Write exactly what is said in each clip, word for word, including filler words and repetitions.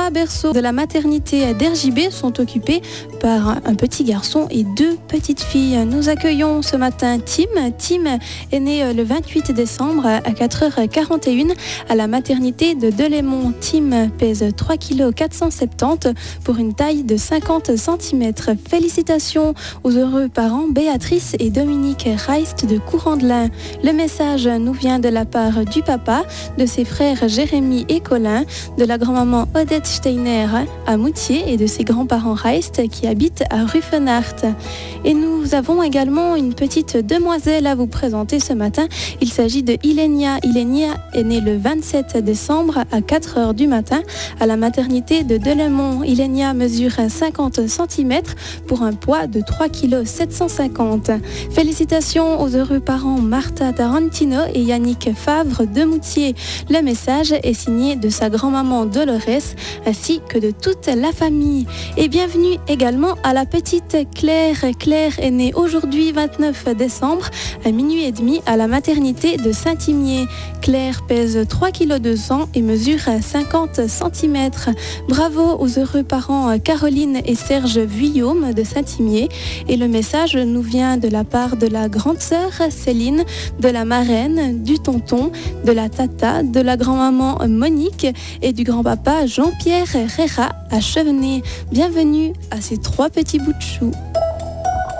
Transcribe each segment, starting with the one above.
trois berceaux de la maternité d'R J B sont occupés par un petit garçon et deux petites filles. Nous accueillons ce matin Tim. Tim est né le vingt-huit décembre à quatre heures quarante et une à la maternité de Delémont. Tim pèse trois virgule quatre cent soixante-dix kilos pour une taille de cinquante centimètres. Félicitations aux heureux parents Béatrice et Dominique Reist de Courandlin. Le message nous vient de la part du papa, de ses frères Jérémy et Colin, de la grand-maman Odette Steiner à Moutier et de ses grands-parents Reist qui habitent à Ruffenhardt. Et nous avons également une petite demoiselle à vous présenter ce matin. Il s'agit de Ilenia. Ilenia est née le vingt-sept décembre à quatre heures du matin à la maternité de Delémont. Ilenia mesure cinquante centimètres pour un poids de trois virgule sept cent cinquante kilos. Félicitations aux heureux parents Martha Tarantino et Yannick Favre de Moutier. Le message est signé de sa grand-maman Dolores ainsi que de toute la famille. Et bienvenue également à la petite Claire. Claire est née aujourd'hui vingt-neuf décembre à minuit et demi à la maternité de Saint-Imier. Claire pèse trois virgule deux kilos et mesure cinquante centimètres. Bravo aux heureux parents Caroline et Serge Vuillaume de Saint-Imier. Et le message nous vient de la part de la grande sœur Céline, de la marraine, du tonton, de la tata, de la grand-maman Monique et du grand-papa Jean-Pierre Herrera à Chevenay. Bienvenue à ces trois petits bouts de chou.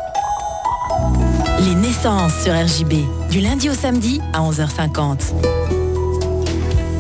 Les naissances sur R J B, du lundi au samedi à onze heures cinquante.